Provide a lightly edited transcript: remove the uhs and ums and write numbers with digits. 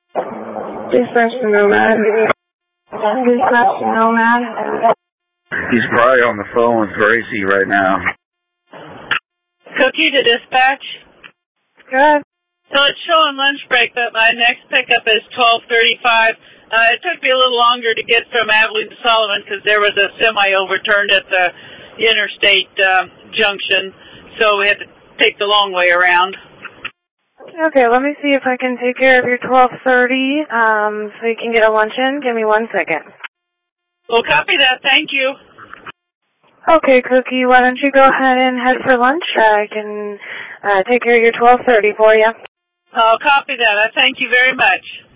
Dispatch to Nomad. Dispatch to Nomad. He's probably on the phone with Gracie right now. Cookie to dispatch. Good. So it's showing lunch break, but my next pickup is 12:35. It took me a little longer to get from Abilene to Sullivan because there was a semi overturned at the interstate junction, so we had to take the long way around. Okay, let me see if I can take care of your 12:30 so you can get a luncheon. Give me 1 second. Well, copy that. Thank you. Okay, Cookie, why don't you go ahead and head for lunch? I can take care of your 12:30 for you. I'll copy that. I thank you very much.